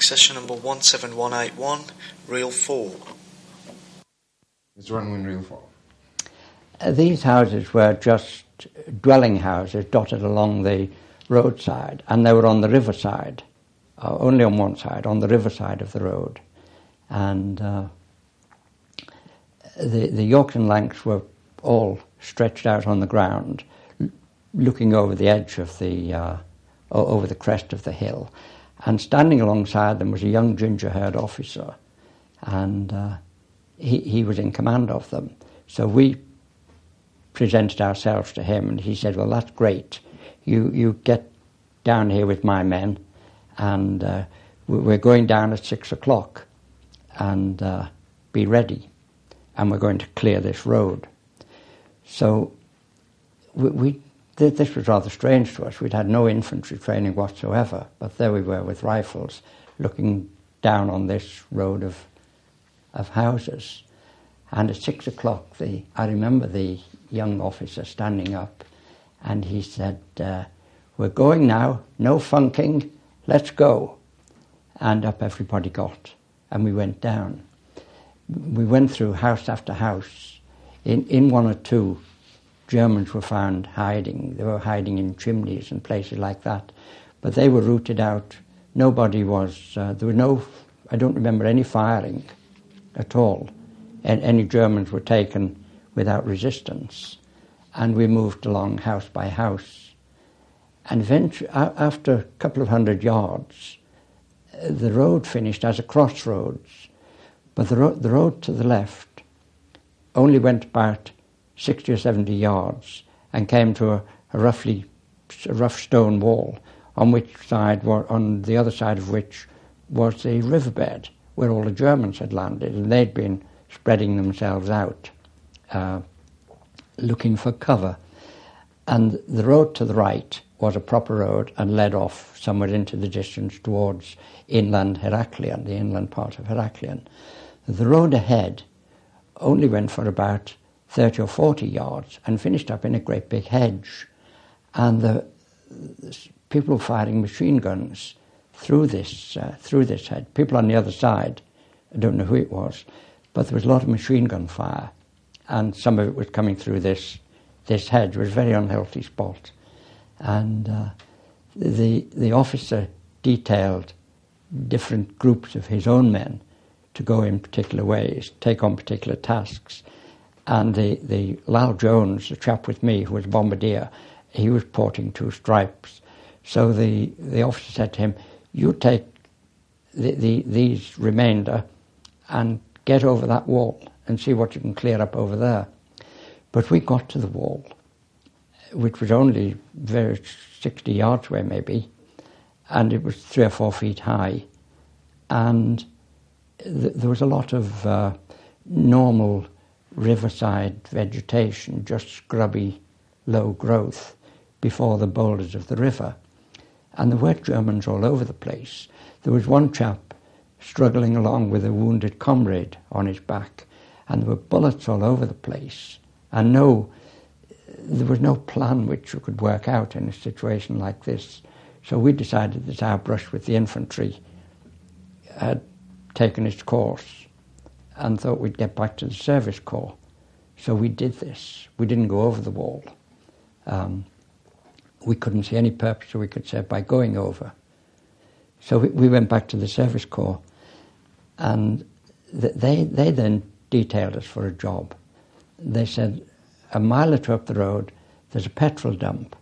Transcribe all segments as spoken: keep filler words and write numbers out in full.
Succession number one seven one eight one, reel four. Mister Unwin, reel four. Uh, these houses were just dwelling houses dotted along the roadside, and they were on the riverside, uh, only on one side, on the riverside of the road. And uh, the, the Yorkton Lancs were all stretched out on the ground, l- looking over the edge of the, uh, over the crest of the hill. And standing alongside them was a young ginger-haired officer, and uh, he, he was in command of them. So we presented ourselves to him, and he said, well, that's great. You you get down here with my men, and uh, we're going down at six o'clock, and uh, be ready, and we're going to clear this road. So we, we th- this was rather strange to us. We'd had no infantry training whatsoever, but there we were with rifles, looking down on this road of of houses. And at six o'clock, the I remember the young officer standing up, and he said, uh, we're going now, no funking, let's go. And up everybody got, and we went down. We went through house after house. In, in one or two, Germans were found hiding. They were hiding in chimneys and places like that. But they were rooted out. Nobody was, uh, there was no, I don't remember any firing at all. And any Germans were taken without resistance. And we moved along house by house. And eventually, after a couple of hundred yards, the road finished as a crossroads. But the, ro- the road to the left only went about sixty or seventy yards and came to a, a roughly a rough stone wall, on which side, were, on the other side of which was the riverbed where all the Germans had landed, and they'd been spreading themselves out, uh, looking for cover. And the road to the right was a proper road and led off somewhere into the distance towards inland Heraklion, the inland part of Heraklion. The road ahead only went for about thirty or forty yards and finished up in a great big hedge. And the, the people were firing machine guns through this, uh, through this hedge. People on the other side, I don't know who it was, but there was a lot of machine gun fire, and some of it was coming through this this hedge. It was a very unhealthy spot. And uh, the the officer detailed different groups of his own men to go in particular ways, take on particular tasks. And the, the Lal Jones, the chap with me who was a bombardier, he was porting two stripes. So the, the officer said to him, you take the, the, these remainder and get over that wall and see what you can clear up over there. But we got to the wall, which was only very sixty yards away maybe, and it was three or four feet high. And th- there was a lot of uh, normal riverside vegetation, just scrubby, low growth before the boulders of the river. And there were Germans all over the place. There was one chap struggling along with a wounded comrade on his back, and there were bullets all over the place, and no, there was no plan which you could work out in a situation like this. So we decided that our brush with the infantry had taken its course, and thought we'd get back to the service corps. So we did this. We didn't go over the wall. Um, we couldn't see any purpose, so we could say, by going over. So we, we went back to the service corps, and th- they they then detailed us for a job. They said, a mile or two up the road, there's a petrol dump,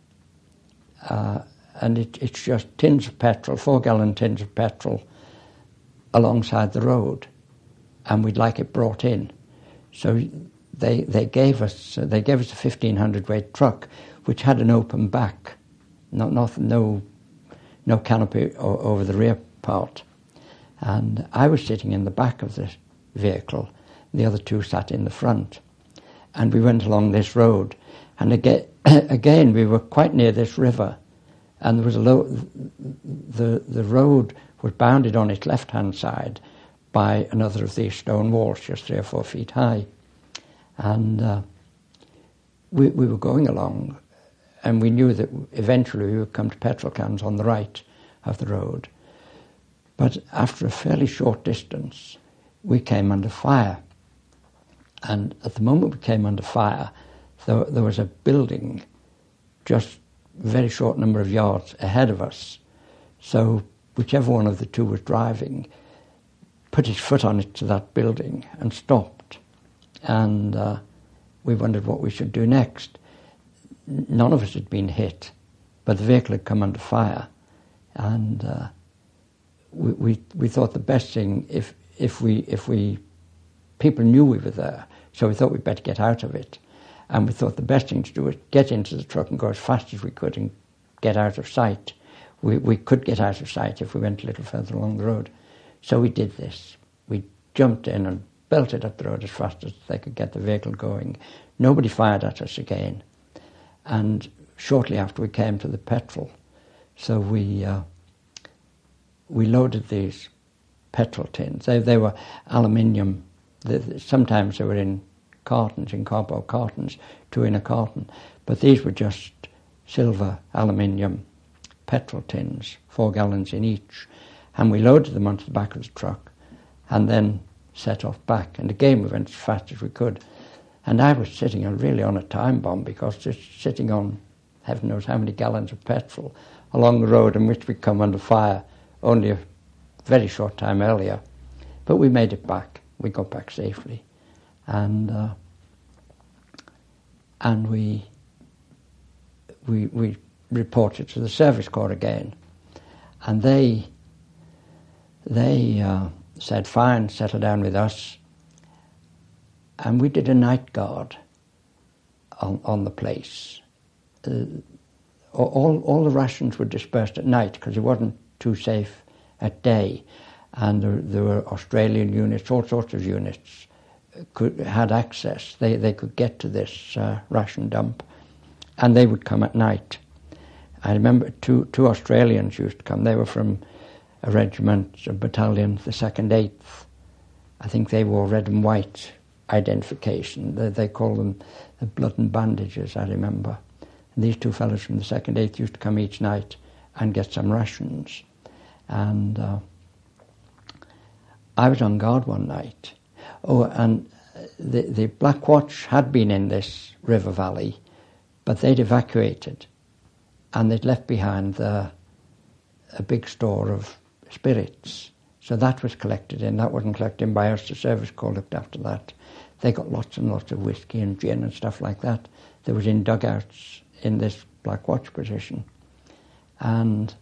uh, and it, it's just tins of petrol, four-gallon tins of petrol, alongside the road, and we'd like it brought in. So they they gave us uh, they gave us a fifteen hundred weight truck, which had an open back, not nothing, no no canopy o- over the rear part. And I was sitting in the back of the vehicle, the other two sat in the front. And we went along this road, and again, again we were quite near this river, and there was a low, the the road was bounded on its left-hand side by another of these stone walls, just three or four feet high. And uh, we, we were going along, and we knew that eventually we would come to petrol cans on the right of the road. But after a fairly short distance, we came under fire. And at the moment we came under fire, there, there was a building just a very short number of yards ahead of us. So whichever one of the two was driving put his foot on it to that building and stopped. And uh, we wondered what we should do next. None of us had been hit, but the vehicle had come under fire. And uh, we, we we thought the best thing, if if we if we people knew we were there, so we thought we'd better get out of it. And we thought the best thing to do was get into the truck and go as fast as we could and get out of sight. We we could get out of sight if we went a little further along the road. So we did this. We jumped in and belted up the road as fast as they could get the vehicle going. Nobody fired at us again. And shortly after we came to the petrol. So we uh, we loaded these petrol tins. They they were aluminium. They, sometimes they were in cartons, in cardboard cartons, two in a carton. But these were just silver aluminium petrol tins, four gallons in each. And we loaded them onto the back of the truck and then set off back. And again we went as fast as we could. And I was sitting on, really on a time bomb, because just sitting on heaven knows how many gallons of petrol along the road in which we'd come under fire only a very short time earlier. But we made it back. We got back safely. And uh, and we, we we reported to the Service Corps again. And they they uh, said, fine, settle down with us. And we did a night guard on, on the place. Uh, all, all the rations were dispersed at night because it wasn't too safe at day. And there, there were Australian units, all sorts of units could, had access. They, they could get to this uh, ration dump, and they would come at night. I remember two, two Australians used to come. They were from a regiment, a battalion, the second eighth. I think they wore red and white identification. They, they call them the blood and bandages, I remember. And these two fellows from the second eighth used to come each night and get some rations. And uh, I was on guard one night. Oh, and the, the Black Watch had been in this river valley, but they'd evacuated, and they'd left behind the, a big store of spirits. So that was collected in. That wasn't collected in by us. The Service Corps looked after that. They got lots and lots of whiskey and gin and stuff like that. There was in dugouts in this Black Watch position. And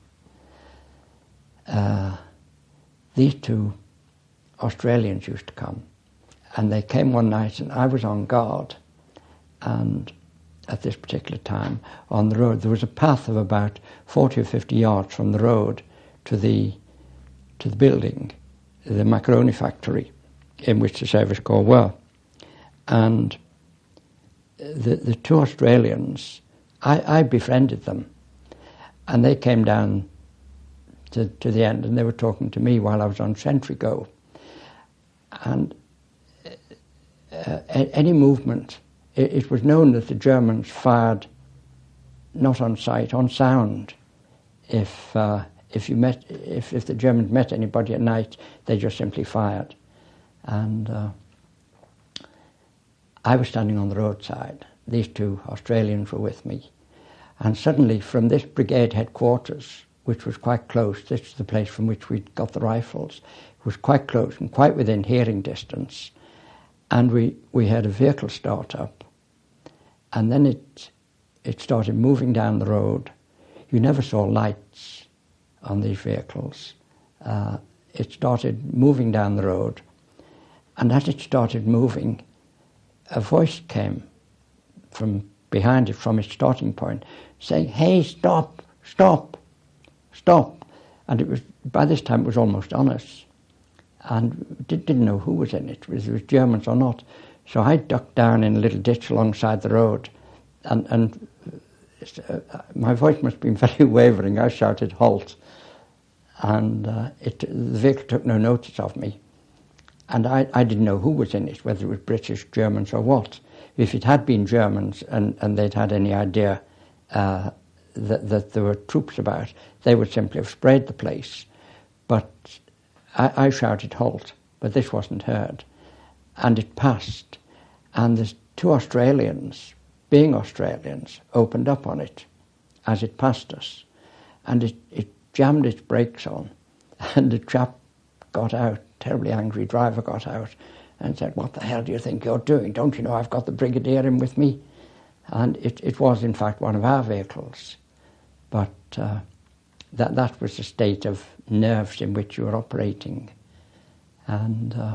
uh, these two Australians used to come. And they came one night, and I was on guard. And at this particular time, on the road, there was a path of about forty or fifty yards from the road to the to the building, the macaroni factory, in which the Service Corps were. And the the two Australians, I, I befriended them, and they came down to, to the end, and they were talking to me while I was on sentry go. And uh, any movement, it, it was known that the Germans fired not on sight, on sound. If uh, if you met, if, if the Germans met anybody at night, they just simply fired. And uh, I was standing on the roadside. These two Australians were with me. And suddenly from this brigade headquarters, which was quite close, this was the place from which we got the rifles, it was quite close and quite within hearing distance. And we, we had a vehicle start up. And then it it started moving down the road. You never saw lights on these vehicles. Uh, it started moving down the road. And as it started moving, a voice came from behind it, from its starting point, saying, "Hey, stop, stop, stop." And it was, by this time, it was almost on us. And did, didn't know who was in it, whether it was Germans or not. So I ducked down in a little ditch alongside the road, and, and uh, my voice must have been very wavering. I shouted, "Halt." And uh, it, the vehicle took no notice of me. And I, I didn't know who was in it, whether it was British, Germans or what. If it had been Germans and, and they'd had any idea uh, that, that there were troops about, they would simply have sprayed the place. But I, I shouted halt, but this wasn't heard. And it passed. And the two Australians, being Australians, opened up on it as it passed us. And it, it jammed its brakes on. And the chap got out, terribly angry driver got out, and said, "What the hell do you think you're doing? Don't you know I've got the Brigadier in with me?" And it, it was, in fact, one of our vehicles. But uh, that that was the state of nerves in which you were operating. And uh,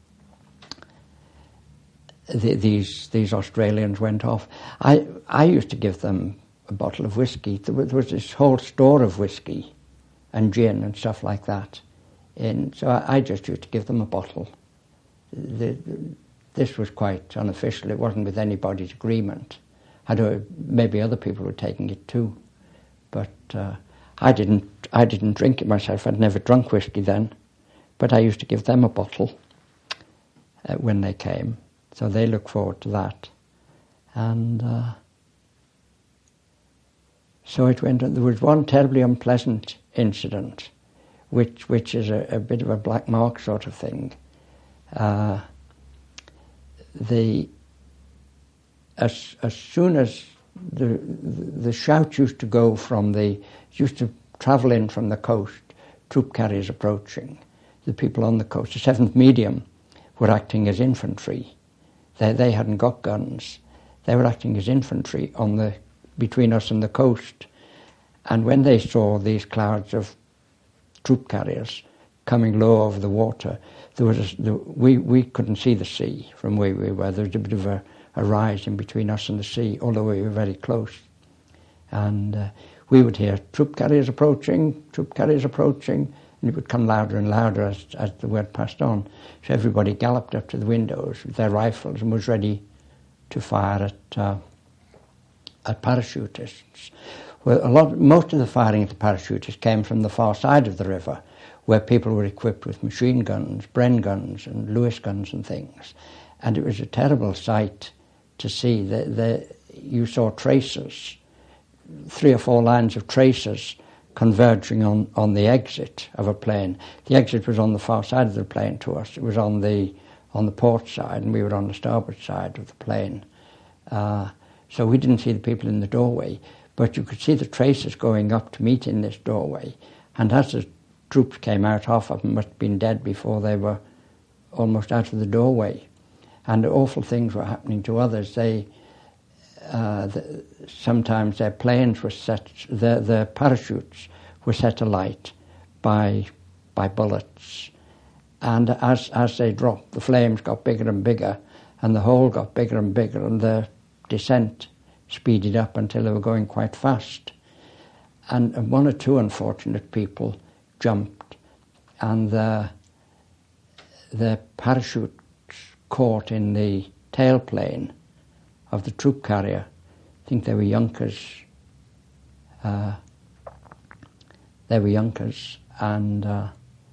the, these these Australians went off. I, I used to give them a bottle of whiskey. There was, there was this whole store of whiskey and gin and stuff like that. And so I, I just used to give them a bottle. The, the, this was quite unofficial. It wasn't with anybody's agreement. I know maybe other people were taking it too, but uh, I didn't. I didn't drink it myself. I'd never drunk whiskey then, but I used to give them a bottle uh, when they came. So they look forward to that, and uh, so it went. There was one terribly unpleasant incident, which which is a, a bit of a black mark sort of thing. Uh, the as as soon as the, the the shout used to go from the used to travel in from the coast, troop carriers approaching, the people on the coast, the seventh Medium, were acting as infantry. They they hadn't got guns. They were acting as infantry on the between us and the coast. And when they saw these clouds of troop carriers coming low over the water, there was a, the, we we couldn't see the sea from where we were. There was a bit of a, a rise in between us and the sea, although we were very close. And uh, we would hear troop carriers approaching, troop carriers approaching, and it would come louder and louder as, as the word passed on. So everybody galloped up to the windows with their rifles and was ready to fire at uh, at parachutists. Well, a lot, most of the firing at the parachutists came from the far side of the river, where people were equipped with machine guns, Bren guns, and Lewis guns and things. And it was a terrible sight to see. The, the, you saw tracers, three or four lines of tracers converging on, on the exit of a plane. The exit was on the far side of the plane to us. It was on the on the port side, and we were on the starboard side of the plane. Uh, so we didn't see the people in the doorway, but you could see the tracers going up to meet in this doorway. And as the troops came out, half of them must have been dead before they were almost out of the doorway. And awful things were happening to others. They uh, the, sometimes their planes were set, their, their parachutes were set alight by by bullets. And as as they dropped, the flames got bigger and bigger, and the hole got bigger and bigger, and the descent speeded up until they were going quite fast. And, and one or two unfortunate people jumped, and the the parachutes caught in the tailplane of the troop carrier. I think they were Junkers. Uh, they were Junkers, and uh,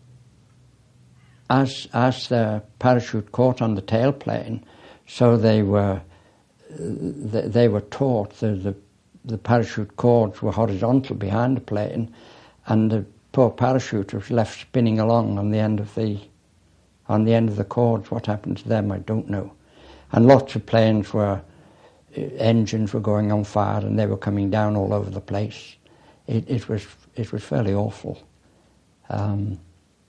as as the parachute caught on the tailplane, so they were they, they were taut. The, the the parachute cords were horizontal behind the plane, and the poor parachute was left spinning along on the end of the on the end of the cords. What happened to them, I don't know. And lots of planes were, engines were going on fire, and they were coming down all over the place. It, it was it was fairly awful. Um,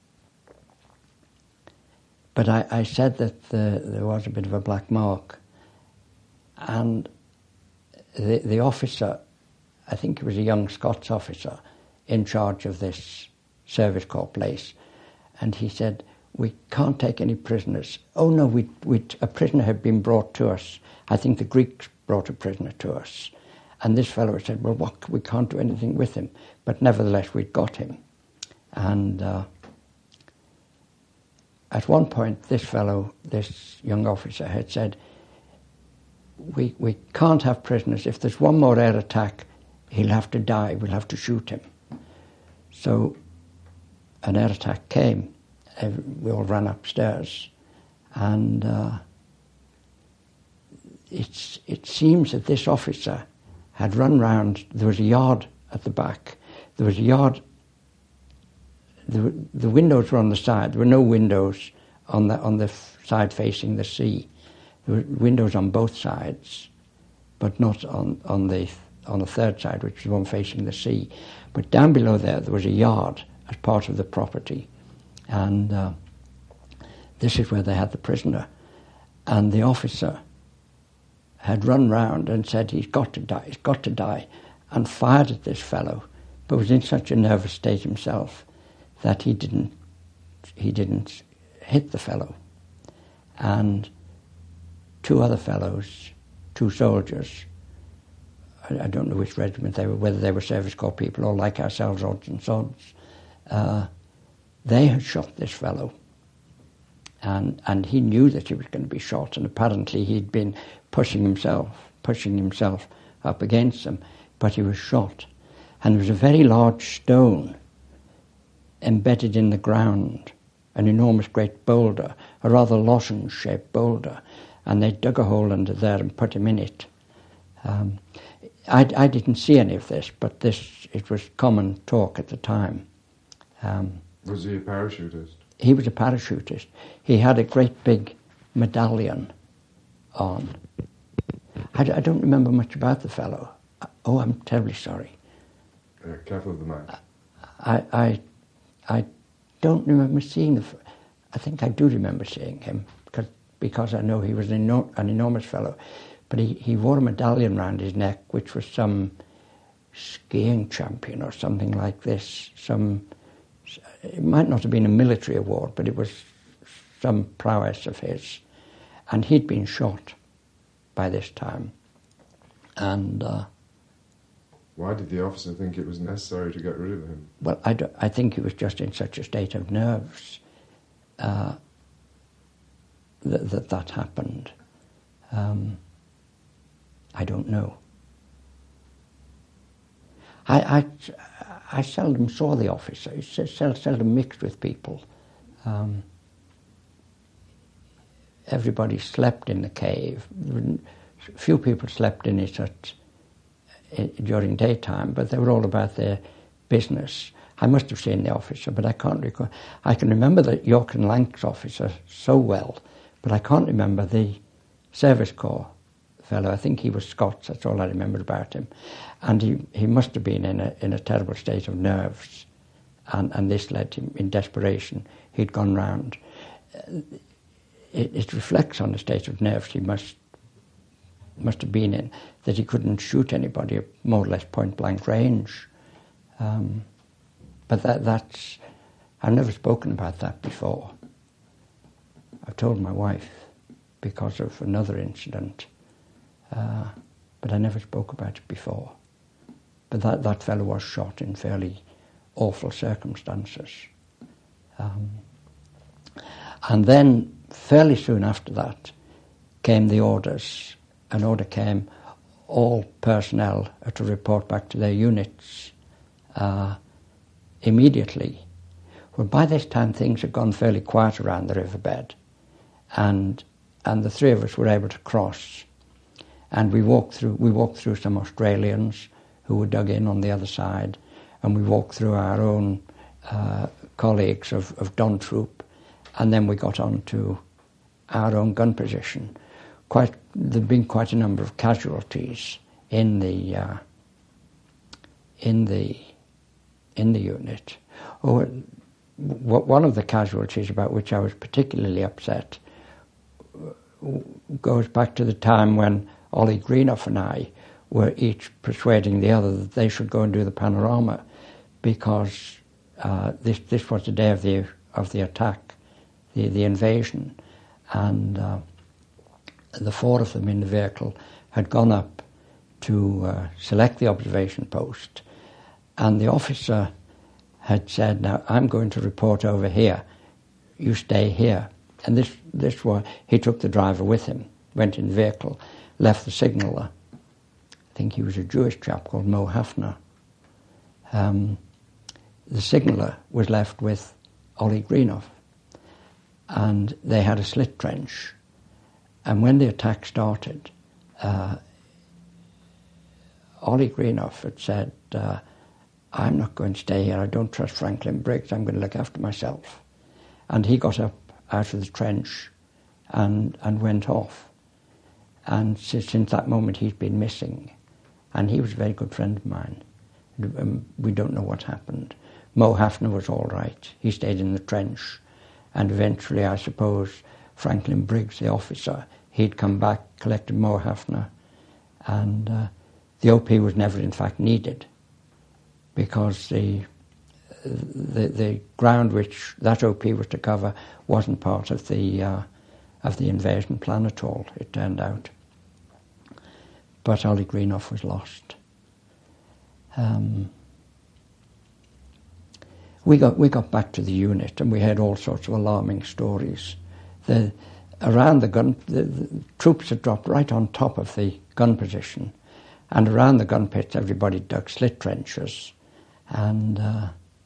but I, I said that the, there was a bit of a black mark, and the the officer, I think he was a young Scots officer, in charge of this service corps place, and he said, "We can't take any prisoners." Oh no, we we a prisoner had been brought to us. I think the Greeks brought a prisoner to us, and this fellow said, "Well, what, we can't do anything with him," but nevertheless we'd got him. And uh, at one point, this fellow, this young officer, had said, "We we can't have prisoners. If there's one more air attack, he'll have to die. We'll have to shoot him." So an air attack came. We all ran upstairs, and uh, it's, it seems that this officer had run round. There was a yard at the back. There was a yard the, the windows were on the side. There were no windows on the on the f- side facing the sea. There were windows on both sides, but not on, on the on the third side, which was the one facing the sea. But down below there, there was a yard as part of the property, and uh, this is where they had the prisoner. And the officer had run round and said, "He's got to die, he's got to die," and fired at this fellow, but was in such a nervous state himself that he didn't he didn't hit the fellow. And two other fellows, two soldiers, I, I don't know which regiment they were, whether they were Service Corps people or like ourselves, odds and sods, uh, they had shot this fellow. And and he knew that he was going to be shot, and apparently he'd been pushing himself, pushing himself up against them, but he was shot. And there was a very large stone embedded in the ground, an enormous great boulder, a rather lozenge-shaped boulder, and they dug a hole under there and put him in it. Um, I, I didn't see any of this, but this it was common talk at the time. Um, Was he a parachutist? He was a parachutist. He had a great big medallion on. I, I don't remember much about the fellow. Oh, I'm terribly sorry. Uh, careful of the mic. I, I, I don't remember seeing the. I think I do remember seeing him because because I know he was an, enor- an enormous fellow, but he, he wore a medallion round his neck, which was some skiing champion or something like this. Some. It might not have been a military award, but it was some prowess of his. And he'd been shot by this time. And... Uh, Why did the officer think it was necessary to get rid of him? Well, I, do, I think he was just in such a state of nerves uh, that, that that happened. Um, I don't know. I... I I seldom saw the officer. He seldom mixed with people. Um, everybody slept in the cave. Few people slept in it at, during daytime, but they were all about their business. I must have seen the officer, but I can't recall. I can remember the York and Lancs officer so well, but I can't remember the Service Corps fellow. I think he was Scots, that's all I remember about him. And he, he must have been in a in a terrible state of nerves, and, and this led him, in desperation, he'd gone round. It, it reflects on the state of nerves he must must have been in, that he couldn't shoot anybody at more or less point-blank range. Um, but that that's, I've never spoken about that before. I've told my wife because of another incident, uh, but I never spoke about it before. But that, that fellow was shot in fairly awful circumstances. Um, and then, fairly soon after that, came the orders. An order came, all personnel are to report back to their units uh, immediately. Well, by this time, things had gone fairly quiet around the riverbed, and and the three of us were able to cross. And we walked through. We walked through some Australians who were dug in on the other side, and we walked through our own uh, colleagues of, of Don Troop, and then we got on to our own gun position. Quite, there'd been quite a number of casualties in the uh, in the in the unit. Oh, w- one of the casualties about which I was particularly upset goes back to the time when Ollie Greenough and I were each persuading the other that they should go and do the panorama, because uh, this this was the day of the of the attack, the the invasion, and uh, the four of them in the vehicle had gone up to uh, select the observation post, and the officer had said, "Now I'm going to report over here. You stay here." And this this was, he took the driver with him, went in the vehicle, left the signaller. I think he was a Jewish chap called Mo Hafner. Um, the signaller was left with Ollie Greenough, and they had a slit trench. And when the attack started, uh, Ollie Greenough had said, uh, I'm not going to stay here. I don't trust Franklin Briggs. I'm going to look after myself. And he got up out of the trench and, and went off. And since that moment, he's been missing. And he was a very good friend of mine. Um, we don't know what happened. Mo Hafner was all right. He stayed in the trench. And eventually, I suppose, Franklin Briggs, the officer, he'd come back, collected Mo Hafner. And uh, the O P was never, in fact, needed, because the, the the ground which that O P was to cover wasn't part of the uh, of the invasion plan at all, it turned out. But Ollie Greenough was lost. Um, we got we got back to the unit, and we heard all sorts of alarming stories. The around the gun, the, the troops had dropped right on top of the gun position, and around the gun pits, everybody dug slit trenches. And uh,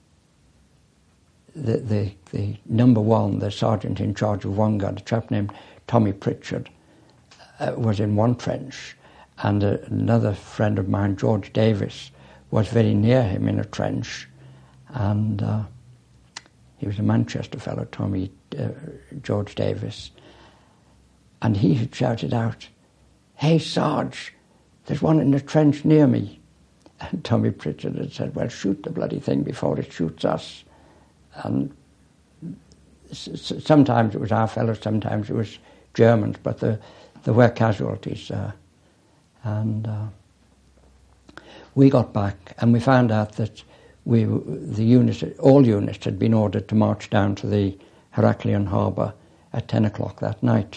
the, the the number one, the sergeant in charge of one gun, a chap named Tommy Pritchard, uh, was in one trench, and uh, another friend of mine, George Davis, was very near him in a trench, and uh, he was a Manchester fellow, Tommy uh, George Davis, and he had shouted out, "Hey, Sarge, there's one in the trench near me." And Tommy Pritchard had said, "Well, shoot the bloody thing before it shoots us." And s- sometimes it was our fellows, sometimes it was Germans, but the, there were casualties. Uh, and uh, we got back, and we found out that we, the units, all units had been ordered to march down to the Heraklion harbour at ten o'clock that night.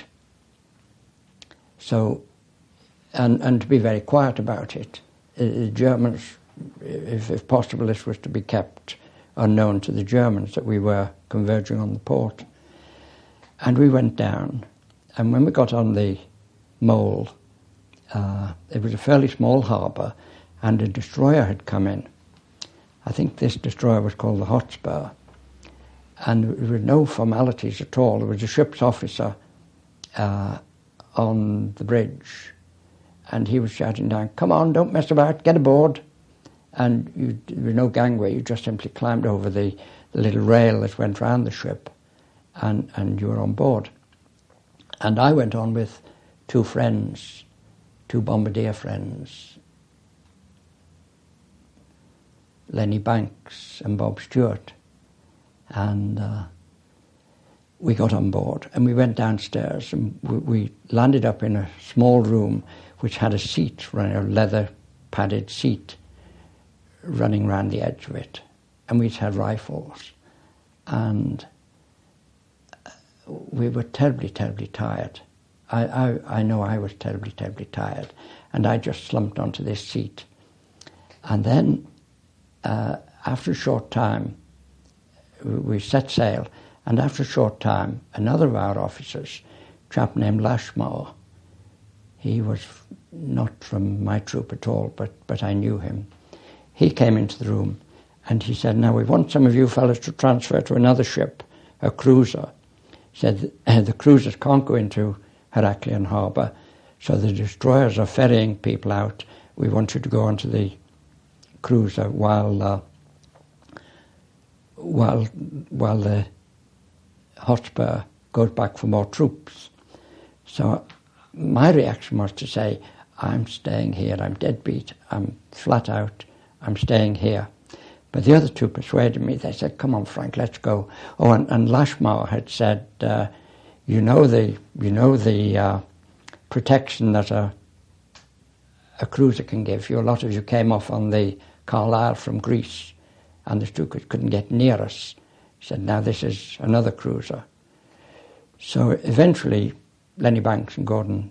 So, and, and to be very quiet about it. The Germans, if, if possible, this was to be kept unknown to the Germans that we were converging on the port. And we went down, and when we got on the mole, uh, it was a fairly small harbour, and a destroyer had come in. I think this destroyer was called the Hotspur, and there were no formalities at all. There was a ship's officer uh, on the bridge, and he was shouting down, "Come on, don't mess about, get aboard." And you, there was no gangway, you just simply climbed over the, the little rail that went round the ship, and, and you were on board. And I went on with two friends, two bombardier friends, Lenny Banks and Bob Stewart. And uh, we got on board, and we went downstairs, and we, we landed up in a small room which had a seat, a leather padded seat running round the edge of it. And we had rifles. And we were terribly, terribly tired. I, I, I know I was terribly, terribly tired. And I just slumped onto this seat. And then, uh, after a short time, we set sail. And after a short time, another of our officers, a chap named Lashmore, he was not from my troop at all, but, but I knew him. He came into the room, and he said, "Now we want some of you fellas to transfer to another ship, a cruiser." He said, "The cruisers can't go into Heraklion harbour, so the destroyers are ferrying people out. We want you to go onto the cruiser while uh, while while the Hotspur goes back for more troops." So my reaction was to say, "I'm staying here, I'm dead beat, I'm flat out, I'm staying here." But the other two persuaded me. They said, "Come on, Frank, let's go." Oh, and, and Lashmore had said, uh, you know the you know the uh, protection that a, a cruiser can give you. A lot of you came off on the Carlisle from Greece, and the Stukas couldn't get near us. He said, "Now this is another cruiser." So eventually, Lenny Banks and Gordon,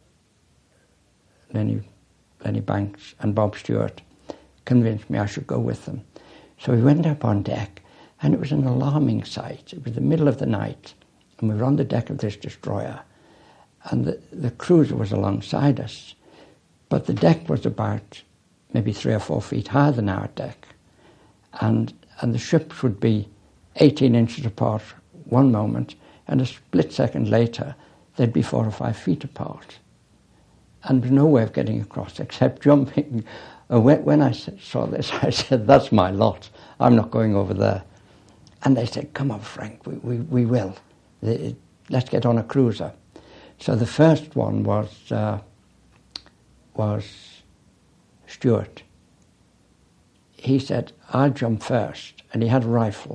Lenny, Lenny Banks and Bob Stewart convinced me I should go with them. So we went up on deck, and it was an alarming sight. It was the middle of the night, and we were on the deck of this destroyer, and the, the cruiser was alongside us, but the deck was about maybe three or four feet higher than our deck, and and the ships would be eighteen inches apart one moment, and a split second later they'd be four or five feet apart. And there was no way of getting across except jumping Uh, when, when I s- saw this, I said, that's my lot. I'm not going over there. And they said, come on, Frank, we, we, we will. The, let's get on a cruiser. So the first one was uh, was Stuart. He said, I'll jump first. And he had a rifle.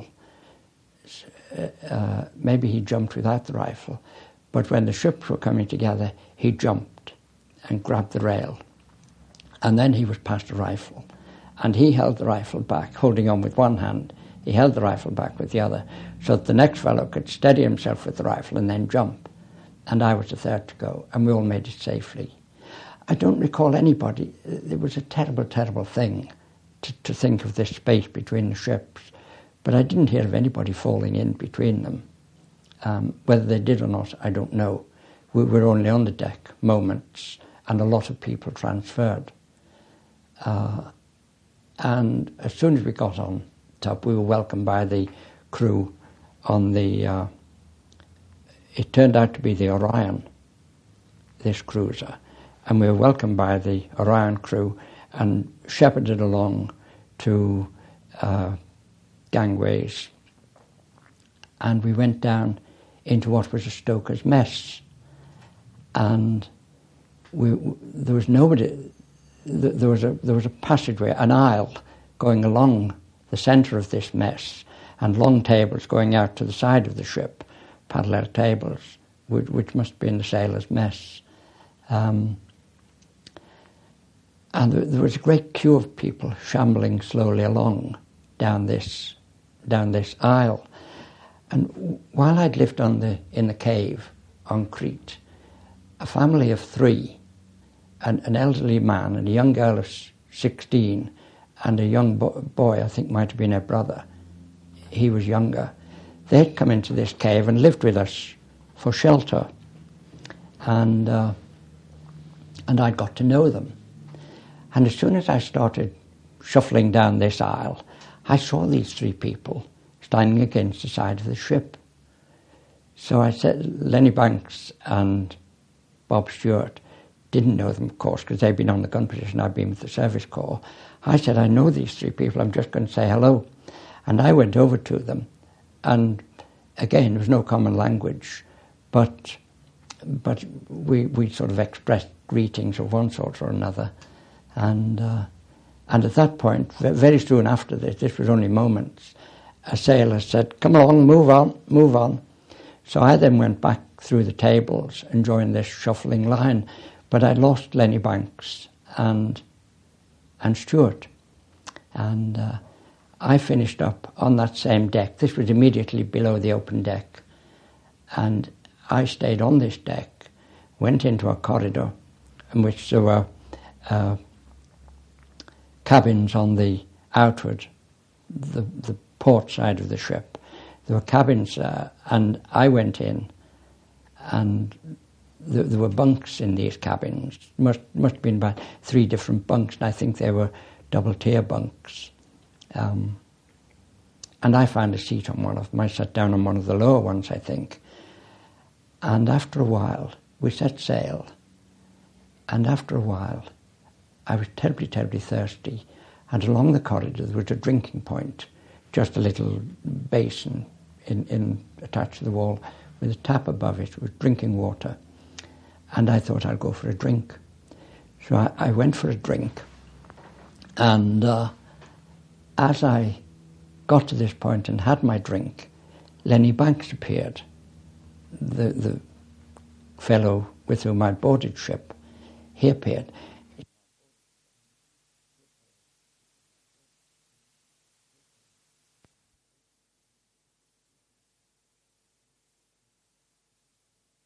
Uh, maybe he jumped without the rifle. But when the ships were coming together, he jumped and grabbed the rail. And then he was past a rifle. And he held the rifle back, holding on with one hand. He held the rifle back with the other, so that the next fellow could steady himself with the rifle and then jump. And I was the third to go, and we all made it safely. I don't recall anybody. It was a terrible, terrible thing to, to think of this space between the ships. But I didn't hear of anybody falling in between them. Um, whether they did or not, I don't know. We were only on the deck moments, and a lot of people transferred. Uh, and as soon as we got on top, we were welcomed by the crew on the... Uh, it turned out to be the Orion, this cruiser. And we were welcomed by the Orion crew and shepherded along to uh, gangways. And we went down into what was a stoker's mess. And we, there was nobody... There was a there was a passageway, an aisle, going along the centre of this mess, and long tables going out to the side of the ship, parallel tables, which, which must be in the sailors' mess. Um, and there, there was a great queue of people shambling slowly along down this down this aisle. And while I'd lived on the in the cave on Crete, a family of three, An, an elderly man and a young girl of sixteen and a young bo- boy, I think might have been her brother. He was younger. They'd come into this cave and lived with us for shelter. And uh, and I'd got to know them. And as soon as I started shuffling down this aisle, I saw these three people standing against the side of the ship. So I said, Lenny Banks and Bob Stewart, didn't know them, of course, because they'd been on the gun position, I'd been with the Service Corps. I said, I know these three people, I'm just going to say hello. And I went over to them, and again, there was no common language, but but we we sort of expressed greetings of one sort or another. And uh, and at that point, very soon after this, this was only moments, a sailor said, come along, move on, move on. So I then went back through the tables and joined this shuffling line. But I lost Lenny Banks and and Stuart. And uh, I finished up on that same deck. This was immediately below the open deck. And I stayed on this deck, went into a corridor in which there were uh, cabins on the outward, the, the port side of the ship. There were cabins there, and I went in, and there were bunks in these cabins. Must must have been about three different bunks, and I think they were double-tier bunks. Um, and I found a seat on one of them. I sat down on one of the lower ones, I think. And after a while, we set sail. And after a while, I was terribly, terribly thirsty. And along the corridor, there was a drinking point, just a little basin in, in attached to the wall with a tap above it with drinking water. And I thought I'd go for a drink. So I, I went for a drink. And uh, as I got to this point and had my drink, Lenny Banks appeared, the, the fellow with whom I'd boarded ship. He appeared.